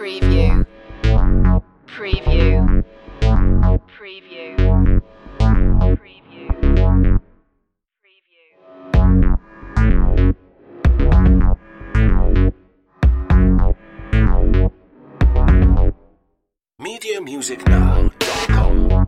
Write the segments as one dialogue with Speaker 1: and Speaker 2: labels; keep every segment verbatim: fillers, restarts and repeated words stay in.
Speaker 1: Preview. Preview. Preview. Preview. Preview.
Speaker 2: media music now dot com.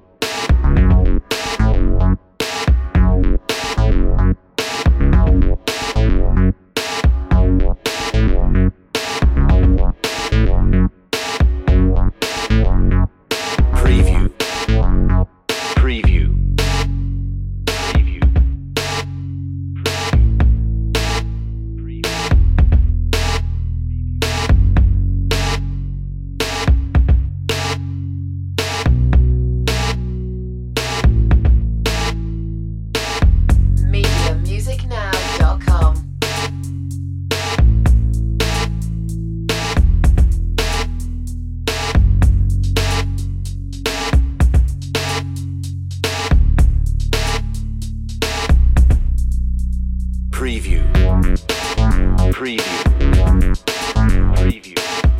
Speaker 2: Preview. Preview. Preview.
Speaker 1: media music now dot com.
Speaker 2: Preview. Preview. Preview.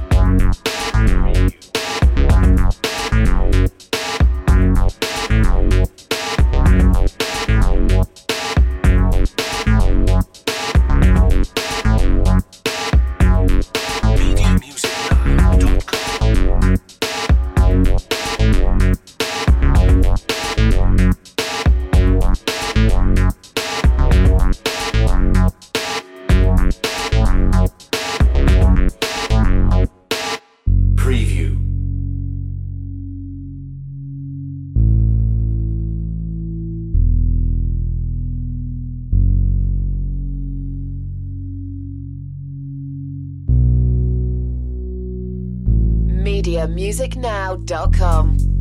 Speaker 2: media music now dot com. Preview.
Speaker 1: media music now dot com.